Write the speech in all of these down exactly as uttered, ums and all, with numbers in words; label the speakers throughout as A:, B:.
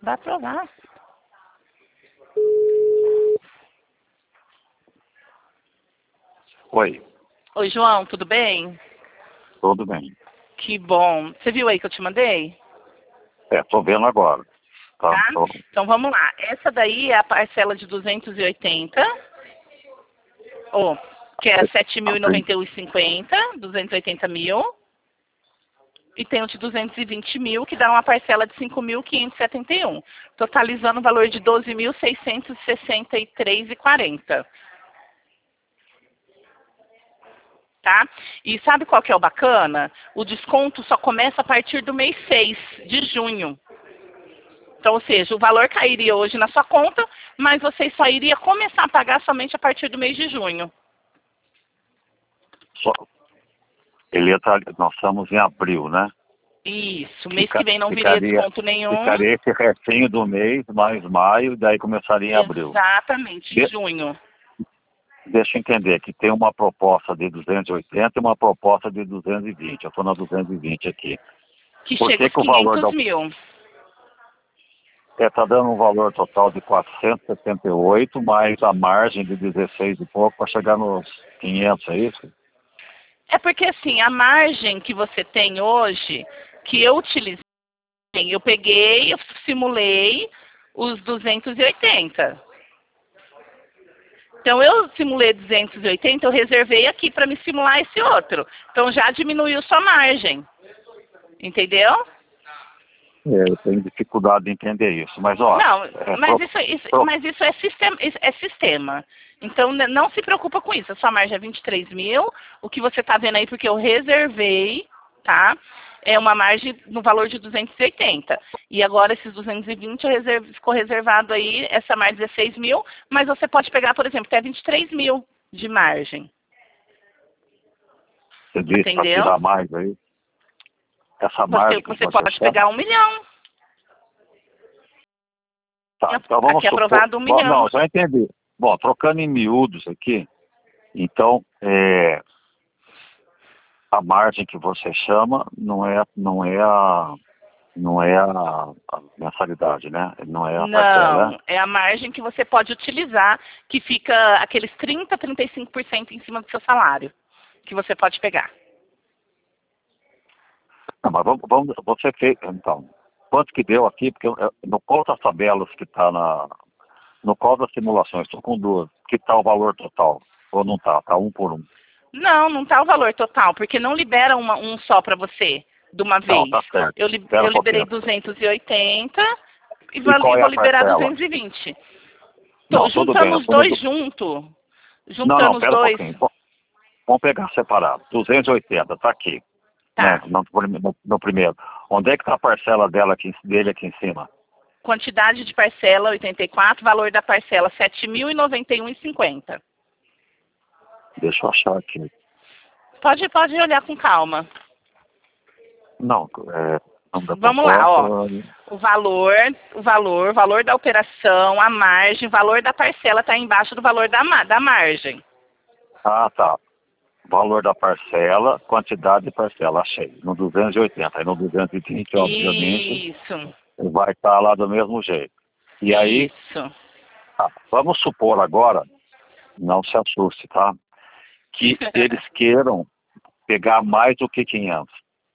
A: Vai aprovar.
B: Oi.
A: Oi, João, tudo bem?
B: Tudo bem.
A: Que bom. Você viu aí que eu te mandei?
B: É, tô vendo agora. Tá?
A: Tá?
B: Tô...
A: Então vamos lá. Essa daí é a parcela de duzentos e oitenta. Oh, que é sete mil e noventa e um reais e cinquenta centavos, duzentos e oitenta mil. E tem o de duzentos e vinte mil, que dá uma parcela de cinco mil quinhentos e setenta e um. Totalizando o valor de doze mil seiscentos e sessenta e três reais e quarenta centavos. Tá? E sabe qual que é o bacana? O desconto só começa a partir do mês seis de junho. Então, ou seja, o valor cairia hoje na sua conta, mas você só iria começar a pagar somente a partir do mês de junho.
B: Só... Ele entra... Nós estamos em abril, né?
A: Isso, mês
B: Fica...
A: que vem não
B: ficaria...
A: viria desconto nenhum.
B: Ficaria esse restinho do mês, mais maio, e daí começaria em abril.
A: Exatamente, em
B: De...
A: junho.
B: Deixa eu entender, que tem uma proposta de duzentos e oitenta e uma proposta de duzentos e vinte. Eu estou na duzentos e vinte aqui.
A: Que
B: Por
A: chega
B: que
A: aos
B: que o valor
A: quinhentos
B: da...
A: mil.
B: É, tá dando um valor total de quatrocentos e setenta e oito, mais a margem de dezesseis e pouco para chegar nos quinhentos, é isso?
A: É porque assim, a margem que você tem hoje, que eu utilizei, eu peguei, eu simulei os duzentos e oitenta. Então eu simulei duzentos e oitenta, eu reservei aqui para me simular esse outro. Então já diminuiu sua margem. Entendeu?
B: É, eu tenho dificuldade de entender isso, mas ó...
A: Não,
B: É,
A: mas,
B: pro,
A: isso, isso,
B: pro,
A: mas isso é sistema, isso é sistema. Então n- não se preocupa com isso. A sua margem é vinte e três mil. O que você está vendo aí, porque eu reservei, tá? É uma margem no valor de duzentos e oitenta. E agora esses duzentos e vinte eu reserv, ficou reservado aí, essa margem dezesseis mil, mas você pode pegar, por exemplo, até vinte e três mil de margem.
B: você disse para
A: Entendeu?
B: tirar mais aí. Essa
A: Você,
B: margem que
A: você
B: você
A: pode
B: quer.
A: pegar um milhão.
B: Tá, então vamos
A: Aqui é
B: supor...
A: aprovado um
B: Bom,
A: milhão.
B: não, já entendi. Bom, trocando em miúdos aqui, então, é, a margem que você chama não é, não é a... Não é a, a mensalidade, né? Não é a parcela, né?
A: Não, é a margem que você pode utilizar, que fica aqueles trinta, trinta e cinco por cento em cima do seu salário, que você pode pegar.
B: Não, mas vamos, vamos, você fez, então, quanto que deu aqui? Porque eu- eu- no qual das tabelas que está na... No qual das simulações, estou com duas, que está o valor total? Ou não está? Está um por um?
A: Não, não está o valor total, porque não libera uma, um só para você, de uma
B: Não,
A: vez.
B: tá certo.
A: Eu, li-
B: Espera
A: eu
B: um
A: liberei
B: pouquinho.
A: duzentos e oitenta e
B: E
A: vou, e
B: qual é
A: vou
B: a
A: liberar
B: parcela?
A: duzentos e vinte. Tô
B: Não, tudo bem.
A: juntando
B: Eu
A: os
B: tô no...
A: dois junto,
B: Não, não,
A: juntando os
B: espera um
A: dois,
B: pouquinho. Bom, vamos pegar separado. duzentos e oitenta, está aqui. Né?
A: tá.
B: No, no, no primeiro. Onde é que está a parcela dela aqui, dele aqui em cima?
A: Quantidade de parcela oitenta e quatro, valor da parcela sete mil e noventa e um reais e cinquenta centavos.
B: Deixa eu achar aqui.
A: Pode, pode olhar com calma.
B: Não, é... Não dá
A: Vamos lá, ó.
B: proposta.
A: O valor, o valor, o valor da operação, a margem, o valor da parcela está embaixo do valor da, ma- da margem.
B: Ah, tá. Valor da parcela, quantidade de parcela, achei. No duzentos e oitenta. Aí no duzentos e vinte, obviamente,
A: Isso,
B: vai estar lá do mesmo jeito. E aí,
A: isso.
B: tá, vamos supor agora, não se assuste, tá? Que eles queiram pegar mais do que quinhentos.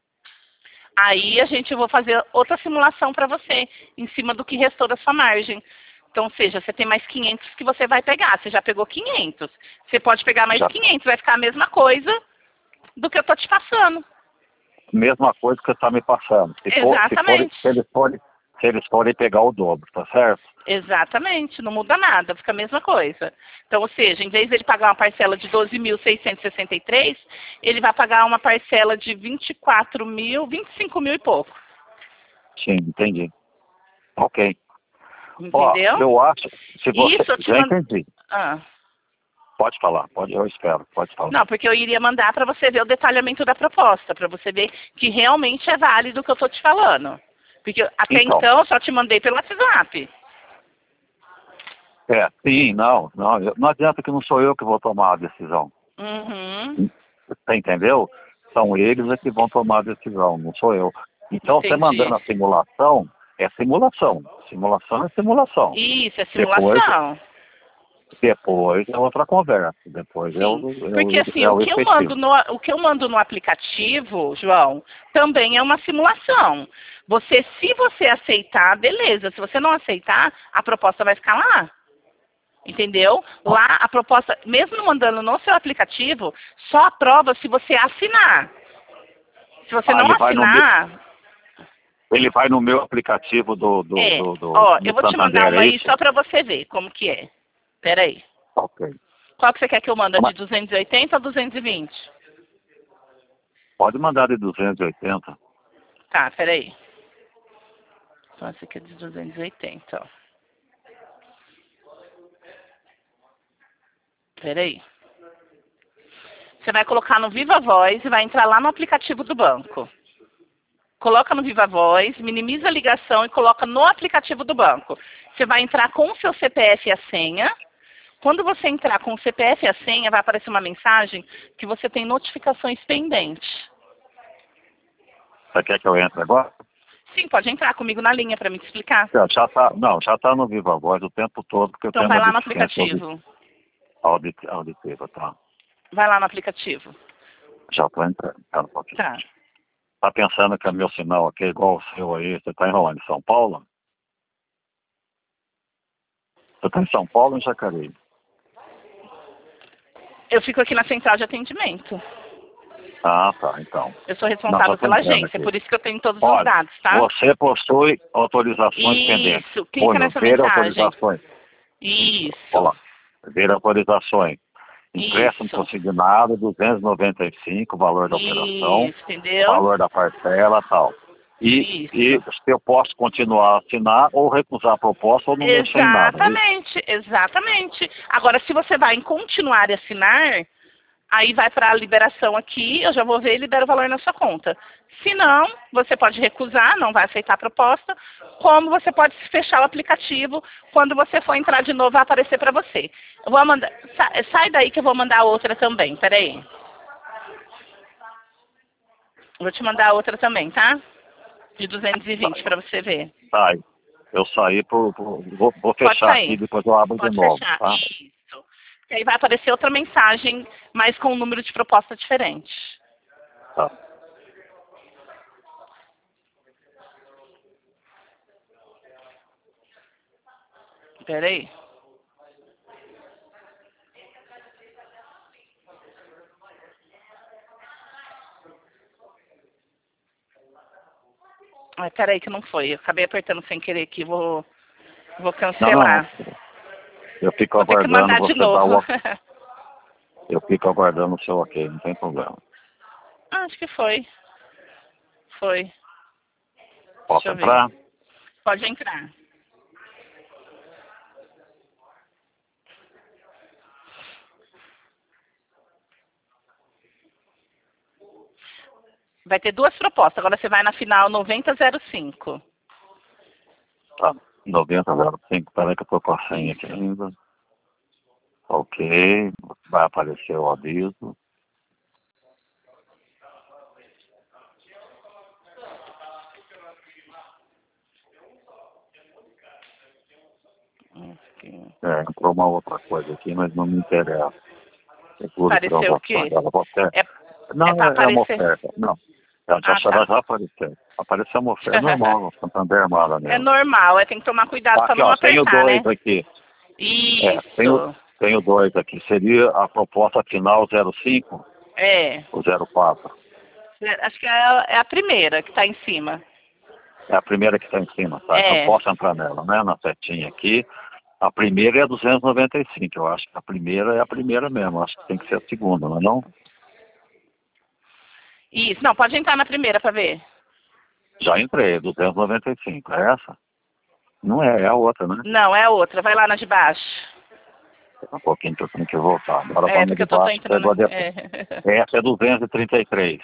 A: Aí a gente vai fazer outra simulação para você, em cima do que restou da sua margem. Então, ou seja, você tem mais quinhentos que você vai pegar. Você já pegou quinhentos. Você pode pegar mais
B: Já.
A: quinhentos, vai ficar a mesma coisa do que eu tô te passando.
B: Mesma coisa que você está me passando. Se, for, se, for,
A: Exatamente.
B: se, eles forem, se eles forem pegar o dobro, tá certo?
A: Exatamente, não muda nada, fica a mesma coisa. Então, ou seja, em vez de ele pagar uma parcela de doze mil seiscentos e sessenta e três, ele vai pagar uma parcela de vinte e quatro mil, vinte e cinco mil e pouco.
B: Sim, entendi. Ok.
A: Entendeu?
B: Ó, eu acho, se você...
A: Isso eu te
B: Já
A: mando.
B: entendi.
A: Ah.
B: Pode falar, pode, eu espero, pode falar.
A: Não, porque eu iria mandar para você ver o detalhamento da proposta, para você ver que realmente é válido o que eu estou te falando. Porque até
B: Então,
A: então eu só te mandei pelo WhatsApp.
B: é, sim, não, não, eu- não adianta que não sou eu que vou tomar a decisão.
A: Uhum.
B: Você entendeu? São eles é que vão tomar a decisão, não sou eu. Então, você
A: Entendi.
B: mandando a simulação, é simulação. Simulação é simulação.
A: Isso, é simulação.
B: Depois, depois é outra conversa. Depois
A: Sim,
B: é o, é
A: porque
B: o,
A: assim,
B: é
A: o
B: o
A: que, eu
B: efetivo.
A: mando no, o que eu mando no aplicativo, João, também é uma simulação. Você, se você aceitar, beleza. Se você não aceitar, a proposta vai ficar lá. Entendeu? Lá a proposta, mesmo mandando no seu aplicativo, só aprova se você assinar. Se você
B: Ah,
A: não
B: ele vai no meu,
A: assinar,
B: ele vai no meu aplicativo do, do,
A: é.
B: do, do,
A: Ó, eu
B: do
A: vou te mandar
B: Santander,
A: uma
B: é
A: aí
B: isso?
A: só pra você ver como que é. Pera aí.
B: Ok.
A: Qual que você quer que eu mande? De
B: Mas
A: duzentos e oitenta ou duzentos e vinte?
B: pode mandar de duzentos e oitenta.
A: Tá, pera aí. Então essa aqui é de duzentos e oitenta, ó. Pera aí. Você vai colocar no Viva Voz e vai entrar lá no aplicativo do banco. Coloca no Viva Voz, minimiza a ligação e coloca no aplicativo do banco. Você vai entrar com o seu C P F e a senha. Quando você entrar com o C P F e a senha, vai aparecer uma mensagem que você tem notificações pendentes.
B: Você quer que eu entre agora?
A: Sim, pode entrar comigo na linha para me explicar.
B: Já, já tá, não, já está no Viva Voz o tempo todo, porque eu
A: Então
B: tenho
A: vai
B: uma
A: lá no
B: deficiência audi-
A: aplicativo.
B: audit- auditiva, tá?
A: Vai lá no aplicativo.
B: Já estou entrando, tá um pouquinho.
A: Tá.
B: Tá pensando que é meu sinal aqui é igual o seu aí? Você está em onde? São Paulo? Você está em São Paulo ou em Jacareí?
A: Eu fico aqui na central de atendimento.
B: Ah, tá, então.
A: Eu sou
B: Não,
A: responsável
B: só tô
A: pela
B: entrando
A: agência,
B: aqui.
A: por isso que eu tenho todos os
B: Olha,
A: dados, tá?
B: você possui autorizações pendentes.
A: Isso, clica
B: Olha,
A: nessa
B: ver
A: mensagem.
B: autorizações.
A: Isso,
B: Olha lá, ver autorizações. Empréstimo
A: isso,
B: consignado, duzentos e noventa e cinco, valor da operação,
A: isso, entendeu?
B: valor da parcela tal. E, e
A: Isso.
B: se eu posso continuar a assinar ou recusar a proposta ou não mexer em nada. É isso?
A: Exatamente, exatamente. Agora, se você vai em continuar a assinar, aí vai para a liberação aqui, eu já vou ver e libero o valor na sua conta. Se não, você pode recusar, não vai aceitar a proposta, como você pode fechar o aplicativo, quando você for entrar de novo vai aparecer para você. Eu vou mandar, sa- sai daí que eu vou mandar outra também, peraí. Vou te mandar outra também, tá? De duzentos e vinte para você ver.
B: Sai. Eu saí por, por- vou, vou
A: Pode
B: fechar
A: sair.
B: aqui, depois eu abro de
A: Pode
B: novo,
A: fechar.
B: tá?
A: Isso. E aí vai aparecer outra mensagem, mas com um número de proposta diferente.
B: Tá.
A: Espera aí. Ai, peraí que não foi. Eu acabei apertando sem querer aqui. Vou, vou
B: Não, não,
A: cancelar.
B: não. Eu fico
A: Vou ter que
B: aguardando
A: mandar
B: você
A: de
B: dar
A: novo.
B: o... Eu fico aguardando o seu ok, não tem problema.
A: Ah, acho que foi. Foi.
B: Posso
A: Deixa eu ver.
B: entrar?
A: Pode entrar. Vai ter duas propostas. Agora você vai na final noventa zero cinco.
B: Tá. noventa zero cinco, peraí que eu tô com a senha aqui ainda. Ok, vai aparecer o aviso.
A: Aqui.
B: É, entrou uma outra coisa aqui, mas não me interessa. Seguro
A: Apareceu o
B: transação.
A: quê?
B: Ela vai ter...
A: É,
B: Não,
A: é para
B: é, é uma
A: aparecer.
B: oferta. Não. Ela já,
A: Ah, tá.
B: ela já apareceu. Apareceu uma oferta. É normal, no Santander Armada
A: É
B: mesmo.
A: normal, é, tem que tomar cuidado para
B: Aqui,
A: não
B: ó, tenho
A: apertar, né?
B: dois aqui. É, tenho,
A: Isso.
B: tenho dois aqui. Seria a proposta final zero cinco
A: É.
B: ou zero quatro?
A: Acho que é a, é a primeira que está em cima.
B: É a primeira que está em cima, tá? Então
A: É.
B: posso entrar nela, né? Na setinha aqui. A primeira é a duzentos e noventa e cinco. Eu acho que a primeira é a primeira mesmo. Eu acho que tem que ser a segunda, não é não?
A: Isso. Não, pode entrar na primeira para ver.
B: Já entrei, duzentos e noventa e cinco. É essa? Não é, é a outra, né?
A: Não, é a outra. Vai lá na de baixo.
B: Um pouquinho que eu tenho que voltar. Agora
A: É,
B: vamos
A: porque
B: de
A: eu tô, tô
B: baixo.
A: entrando.
B: Pegou depois.
A: É.
B: Essa é duzentos e trinta e três.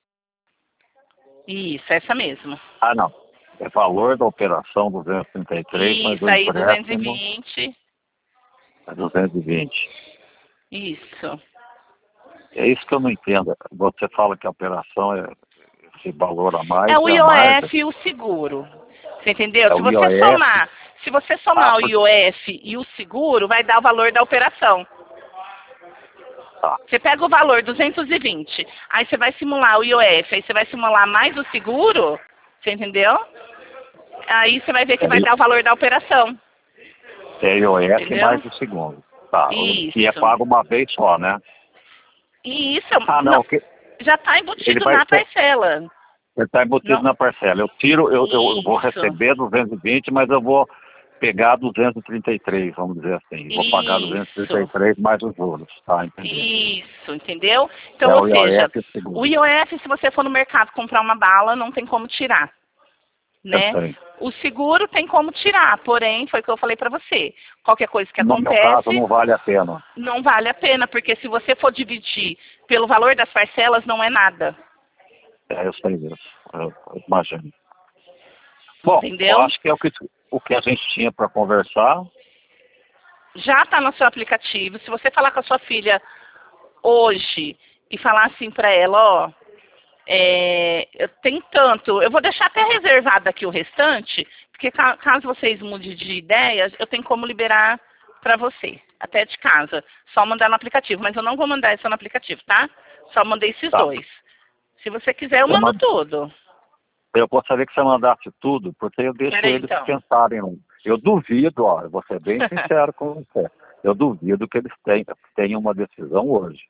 A: Isso, essa mesmo.
B: Ah, não. É valor da operação duzentos e trinta e três, mas
A: Isso,
B: o
A: aí duzentos e
B: empréstimo
A: vinte.
B: é duzentos e vinte.
A: Isso.
B: É isso que eu não entendo. Você fala que a operação é esse valor a mais,
A: É o
B: é a margem.
A: I O F e o seguro. Você entendeu?
B: É
A: Se
B: o
A: você
B: I O F.
A: somar, se você somar
B: Ah,
A: o I O F e o seguro, vai dar o valor da operação.
B: tá.
A: Você pega o valor duzentos e vinte, aí você vai simular o I O F, aí você vai simular mais o seguro, você entendeu? Aí você vai ver que
B: É,
A: vai dar o valor da operação.
B: é I O F
A: Entendeu?
B: mais o segundo. Tá. O que é
A: Isso.
B: pago uma vez só, né?
A: E isso
B: Ah,
A: não,
B: não. Que
A: já está
B: ele
A: embutido
B: vai
A: na
B: ser.
A: parcela.
B: Ele está embutido
A: Não,
B: na parcela. Eu tiro, eu, eu vou
A: isso,
B: receber duzentos e vinte, mas eu vou pegar duzentos e trinta e três, vamos dizer assim. Vou pagar duzentos e trinta e
A: isso,
B: três mais os juros. Tá, entendi.
A: isso, entendeu?
B: É
A: Então, ou
B: o
A: seja,
B: I O F e o
A: o
B: segundo.
A: I O F, se você for no mercado comprar uma bala, não tem como tirar,
B: Eu
A: né?
B: sei.
A: O seguro tem como tirar, porém, foi o que eu falei para você. Qualquer coisa que
B: No meu caso,
A: acontece,
B: não vale a pena.
A: não vale a pena, porque se você for dividir pelo valor das parcelas, não é nada.
B: É, eu sei disso. Eu, eu imagino. Bom, eu
A: Entendeu?
B: acho que é o que, o que a gente tinha para conversar.
A: Já está no seu aplicativo. Se você falar com a sua filha hoje e falar assim para ela, ó, é, eu tenho tanto, eu vou deixar até reservado aqui o restante, porque ca- caso vocês mudem de ideias, eu tenho como liberar para você, até de casa. Só mandar no aplicativo, mas eu não vou mandar isso no aplicativo, tá? Só mandei esses
B: Tá.
A: dois. Se você quiser, eu
B: Eu,
A: mando
B: mand-
A: tudo.
B: eu gostaria que você mandasse tudo, porque eu deixo
A: Peraí,
B: eles
A: então.
B: pensarem. Eu duvido, ó, eu vou ser bem sincero com você. Eu duvido que eles tenham, tenham uma decisão hoje.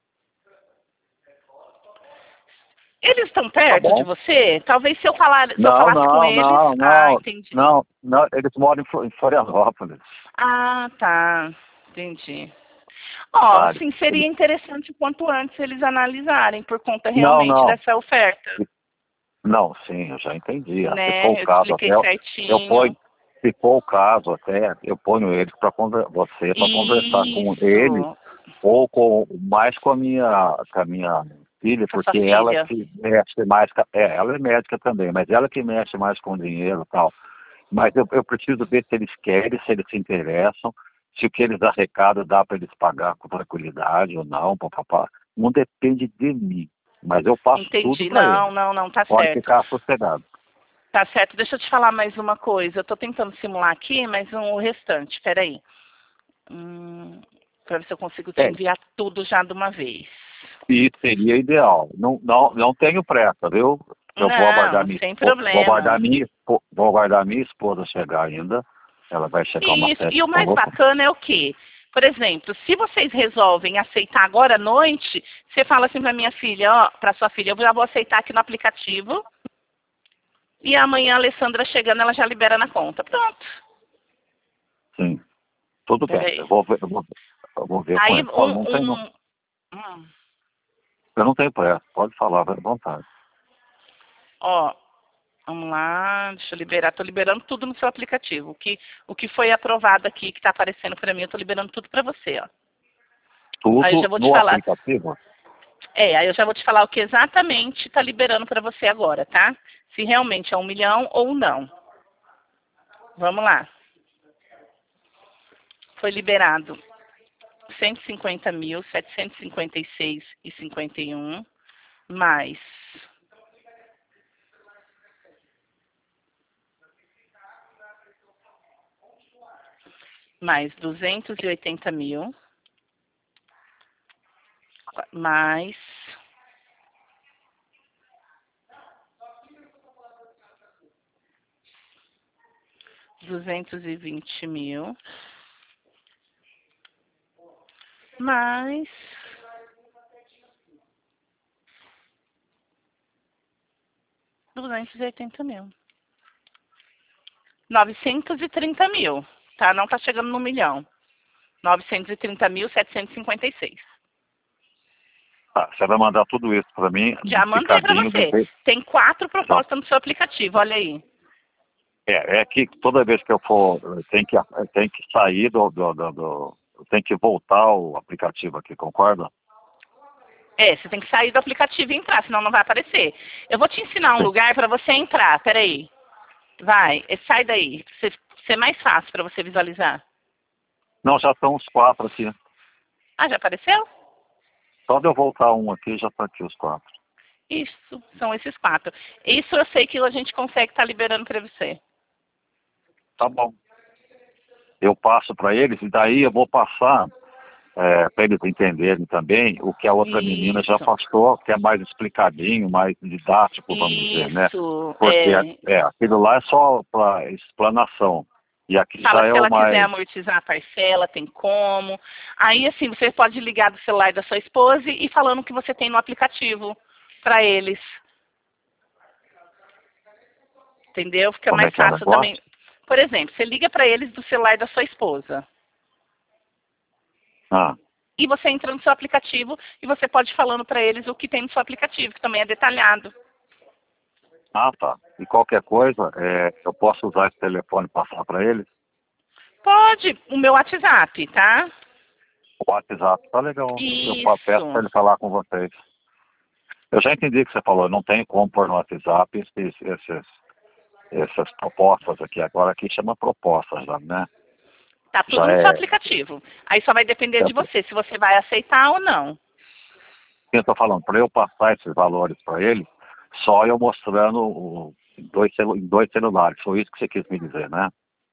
A: Eles estão
B: Tá
A: perto de
B: bom?
A: você? Talvez se eu falar, se eu
B: Não,
A: falasse com
B: não,
A: eles.
B: não,
A: Ah,
B: não,
A: entendi.
B: não, não, eles moram em Flo- em Florianópolis,
A: Ah, tá. Entendi. Ó,
B: sabe?
A: sim, seria
B: Eles-
A: interessante o quanto antes eles analisarem por conta
B: Não,
A: realmente
B: não,
A: dessa oferta,
B: não, sim, eu já entendi. Ah, se for o
A: né? Eu te
B: caso até,
A: expliquei
B: eu ponho,
A: certinho.
B: se for o caso até, eu ponho eles para você para conversar com ele
A: Isso,
B: ou com mais com a minha, com a minha filha,
A: com a sua
B: porque ela
A: filha.
B: que mexe mais, com a- é, ela é médica também, mas ela que mexe mais com o dinheiro e tal. Mas eu, eu preciso ver se eles querem, se eles se interessam, se o que eles arrecadam dá para eles pagar com tranquilidade ou não, papapá. Não depende de mim, mas eu faço tudo
A: Entendi.
B: para
A: Não,
B: eles.
A: não, não, tá
B: Pode
A: certo.
B: ficar sossegado.
A: Tá certo. Deixa eu te falar mais uma coisa. Eu tô tentando simular aqui, mas um, o restante, peraí. Hum, para ver se eu consigo te
B: É,
A: enviar tudo já de uma vez.
B: e seria ideal. Não, não, não tenho pressa, viu? Eu vou aguardar
A: Não,
B: minha,
A: sem
B: espo- vou aguardar
A: problema.
B: minha, espo- vou aguardar minha esposa chegar ainda. Ela vai chegar umas
A: Isso.
B: sete
A: E o
B: e
A: mais
B: pouco.
A: bacana é o quê? Por exemplo, se vocês resolvem aceitar agora à noite, você fala assim para minha filha, ó, para sua filha, eu já vou aceitar aqui no aplicativo. E amanhã a Alessandra chegando, ela já libera na conta. Pronto.
B: Sim, tudo bem.
A: Peraí.
B: Eu vou ver, eu vou, eu vou ver com
A: Aí
B: ele. Falo,
A: um,
B: não tenho,
A: um hum,
B: eu não tenho pressa. Pode falar, vai à vontade.
A: ó, vamos lá, deixa eu liberar. Estou liberando tudo no seu aplicativo. O que, o que foi aprovado aqui, que está aparecendo para mim, eu estou liberando tudo para você, ó. Aí eu
B: Tudo
A: já vou te
B: no
A: falar.
B: aplicativo?
A: É, aí eu já vou te falar o que exatamente está liberando para você agora, tá? Se realmente é um milhão ou não. Vamos lá. Foi liberado cento e cinquenta mil, setecentos e cinquenta e seis e cinquenta e um, mais mais duzentos e oitenta mil, mais duzentos e vinte mil, mais duzentos e oitenta mil. novecentos e trinta mil, tá? Não tá chegando no milhão. novecentos e trinta mil, setecentos e cinquenta e seis.
B: Tá, você vai mandar tudo isso para mim,
A: Já mandei para
B: picadinho do
A: você.
B: jeito.
A: Tem quatro
B: Não.
A: propostas no seu aplicativo, olha aí.
B: É, é que toda vez que eu for, tem que, tem que sair do, do, do, do tem que voltar ao aplicativo aqui, concorda?
A: É, você tem que sair do aplicativo e entrar, senão não vai aparecer. Eu vou te ensinar um
B: Sim.
A: lugar para você entrar, peraí. Vai, é, sai daí, pra ser mais fácil para você visualizar.
B: Não, já estão os quatro aqui.
A: Ah, já apareceu?
B: Só de eu voltar um aqui, já está aqui os quatro.
A: Isso, são esses quatro. Isso eu sei que a gente consegue estar liberando para você.
B: Tá bom. Eu passo para eles e daí eu vou passar é, para eles entenderem também o que a outra
A: Isso.
B: menina já passou, que é mais explicadinho, mais didático, vamos dizer, né?
A: Isso.
B: Porque
A: É...
B: é, aquilo lá é só para explanação. E aqui
A: Fala
B: já
A: que
B: é
A: se
B: o
A: ela quiser
B: mais...
A: amortizar a parcela, tem como. Aí, assim, você pode ligar do celular da sua esposa e ir falando o que você tem no aplicativo para eles. Entendeu? Fica
B: Como é
A: mais
B: que é o
A: fácil
B: negócio?
A: também. Por exemplo, você liga para eles do celular da sua esposa.
B: Ah,
A: E você entra no seu aplicativo e você pode ir falando para eles o que tem no seu aplicativo, que também é detalhado.
B: ah tá. E qualquer coisa, é, eu posso usar esse telefone e passar para eles?
A: Pode, o meu WhatsApp, tá?
B: O WhatsApp, tá legal. Eu pa- peço para
A: Isso.
B: ele falar com vocês. Eu já entendi o que você falou, não tem como pôr no WhatsApp esses, esses, essas propostas aqui. Agora aqui chama propostas já, né?
A: Tá tudo
B: Já
A: no seu
B: é.
A: aplicativo. Aí só vai depender de
B: Eu
A: você, se você vai aceitar ou não.
B: estou falando, para eu passar esses valores para ele, só eu mostrando o, em dois, celu, em dois celulares. Foi isso que você quis me dizer, né?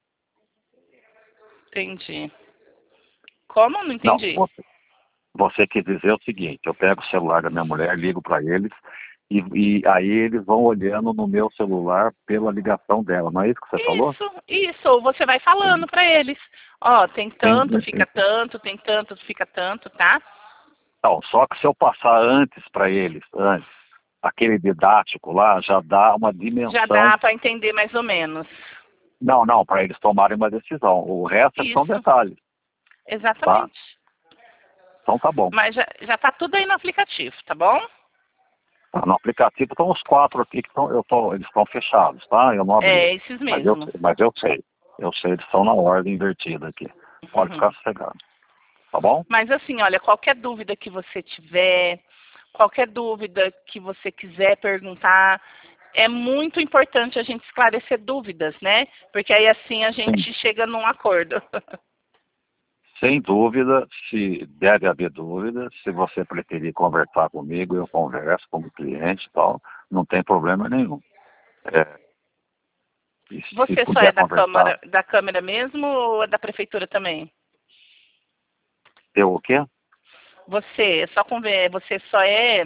A: Entendi. Como? Não
B: Não,
A: entendi.
B: você, você quis dizer o seguinte, eu pego o celular da minha mulher, ligo para eles, e, e aí eles vão olhando no meu celular pela ligação dela. Não é isso que você falou?
A: Isso, isso. Ou você vai
B: Sim,
A: falando para eles. Ó, tem
B: sim,
A: tanto,
B: sim.
A: fica tanto, tem tanto, fica tanto, tá?
B: Não, só que se eu passar antes para eles, antes, aquele didático lá, já dá uma
A: Já
B: dimensão.
A: dá para entender mais ou menos.
B: Não, não, para eles tomarem uma decisão. O resto é são
A: Isso,
B: detalhes, tá?
A: exatamente.
B: Então tá bom.
A: Mas já, já tá tudo aí no aplicativo, tá bom?
B: Tá, no aplicativo estão os quatro aqui que estão, eu tô, eles estão fechados, tá? Eu não abri.
A: É esses
B: Mas eu,
A: mesmo.
B: mas eu sei. Eu sei, eles estão na ordem invertida aqui. Pode ficar
A: Uhum.
B: sossegado. Tá bom?
A: Mas assim, olha, qualquer dúvida que você tiver, qualquer dúvida que você quiser perguntar, é muito importante a gente esclarecer dúvidas, né? Porque aí assim a
B: Sim.
A: gente chega num acordo.
B: Sem dúvida, se deve haver dúvida, se você preferir conversar comigo, eu converso como cliente e tal, não tem problema nenhum. É, e se
A: Você só é
B: puder
A: da
B: conversar,
A: Câmara, da Câmara mesmo ou é da Prefeitura também?
B: eu o quê?
A: Você, é só conver, você só é,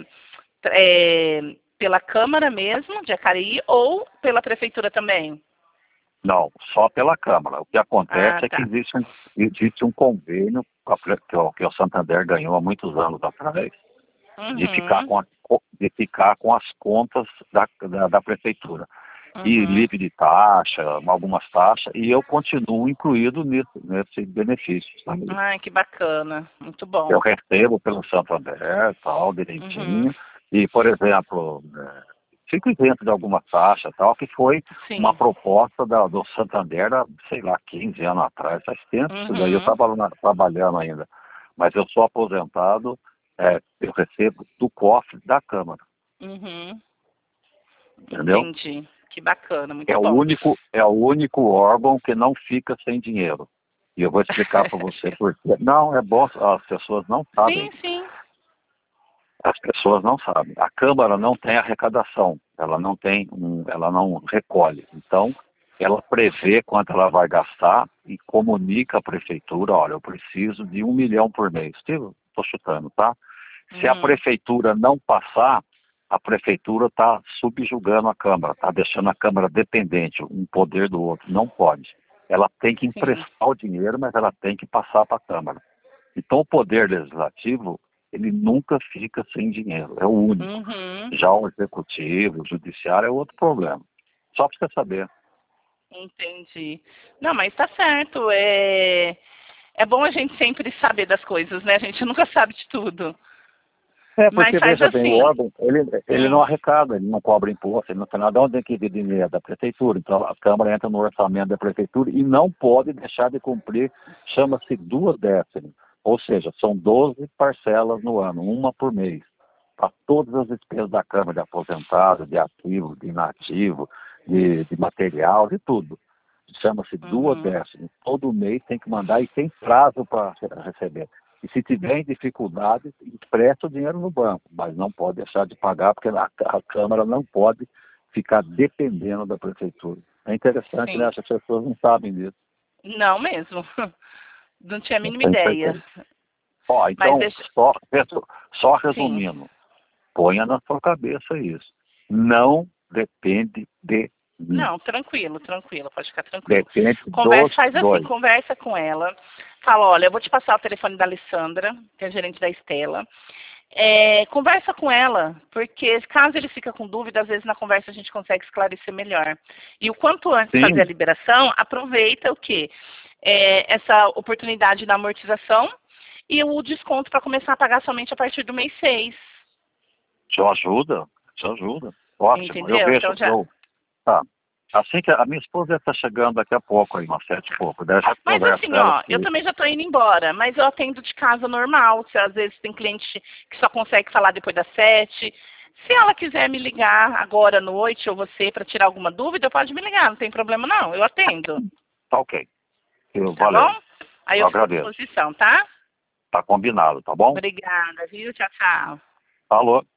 A: é pela Câmara mesmo, de Jacareí, ou pela Prefeitura também?
B: Não, só pela Câmara. O que
A: Ah,
B: acontece é que
A: tá.
B: existe um, existe um convênio com a pre- que o, que o Santander ganhou há muitos anos atrás, de ficar
A: Uhum,
B: com, a, de ficar com as contas da, da, da prefeitura. E
A: uhum.
B: livre de taxa, algumas taxas, e eu continuo incluído nisso, nesse benefício. Sabe?
A: Ai, que bacana. Muito
B: Eu
A: bom.
B: recebo pelo Santander, tal,
A: Uhum,
B: direitinho, e, por exemplo, é, fico isento de alguma taxa, tal, que foi uma
A: sim.
B: proposta da, do Santander há, sei lá, quinze anos atrás, faz tempo, isso daí eu
A: Uhum,
B: estava trabalhando ainda. Mas eu sou aposentado, é, eu recebo do cofre da Câmara,
A: uhum.
B: entendeu?
A: Entendi. Que bacana,
B: É
A: muito
B: o
A: bom.
B: único, é o único órgão que não fica sem dinheiro. E eu vou explicar para você por quê. Não, é bom, as pessoas não sabem.
A: Sim, sim.
B: As pessoas não sabem. A Câmara não tem arrecadação, ela não tem, um, ela não recolhe. Então, ela prevê quanto ela vai gastar e comunica à prefeitura, olha, eu preciso de um milhão por mês. Estou chutando, tá? Se a
A: Uhum,
B: prefeitura não passar, a prefeitura está subjugando a Câmara, está deixando a Câmara dependente, um poder do outro. Não pode. Ela tem que
A: sim.
B: emprestar o dinheiro, mas ela tem que passar para a Câmara. Então o poder legislativo, ele nunca fica sem dinheiro, é o único.
A: Uhum,
B: Já o executivo, o judiciário é outro problema. Só para você saber.
A: entendi. Não, mas tá certo. É, é bom a gente sempre saber das coisas, né? A gente nunca sabe de tudo.
B: É,
A: Mas
B: porque
A: faz
B: veja bem, o
A: assim.
B: órgão, ele, ele não
A: Hum,
B: arrecada, ele não cobra imposto, ele não tem nada onde tem que vir dinheiro da prefeitura. Então a Câmara entra no orçamento da prefeitura e não pode deixar de cumprir, chama-se duas décimas. Ou seja, são doze parcelas no ano, uma por mês. Para todas as despesas da Câmara, de aposentado, de ativo, de inativo, de, de material, de tudo. Chama-se duas
A: uhum,
B: décimas. Todo mês tem que mandar e tem prazo para receber. E se tiver em dificuldade, empresta o dinheiro no banco, mas não pode deixar de pagar, porque a, a Câmara não pode ficar dependendo da prefeitura. É interessante,
A: Sim.
B: né? As pessoas não sabem disso.
A: Não mesmo. Não tinha a mínima
B: Tem-
A: ideia.
B: Ó, então,
A: deixa...
B: só, resu- só
A: Sim.
B: resumindo, ponha na sua cabeça isso. Não depende de mim.
A: Não, tranquilo, tranquilo, pode ficar tranquilo.
B: Depende
A: Conversa,
B: dos
A: faz assim,
B: dois.
A: conversa com ela. Fala, olha, eu vou te passar o telefone da Alessandra, que é gerente da Estela. É, conversa com ela, porque caso ele fique com dúvida, às vezes na conversa a gente consegue esclarecer melhor. E o quanto antes de
B: Sim.
A: fazer a liberação, aproveita o quê? É, essa oportunidade da amortização e o desconto para começar a pagar somente a partir do mês seis.
B: Te ajuda, te ajuda. Ótimo.
A: Entendeu?
B: Eu vejo,
A: Então já...
B: eu, tá. Assim que a minha esposa está chegando daqui a pouco, aí, umas sete e pouco. Daí a gente
A: Mas
B: conversa
A: assim,
B: com ela.
A: ó, eu também já estou indo embora, mas eu atendo de casa normal. Se às vezes tem cliente que só consegue falar depois das sete. Se ela quiser me ligar agora à noite ou você para tirar alguma dúvida, pode me ligar, não tem problema não, eu atendo.
B: Tá ok. Eu,
A: Tá
B: valeu.
A: bom? Aí
B: Eu
A: eu fico à
B: agradeço.
A: disposição, tá?
B: Tá combinado, tá bom?
A: Obrigada, viu? Tchau, tchau.
B: Falou.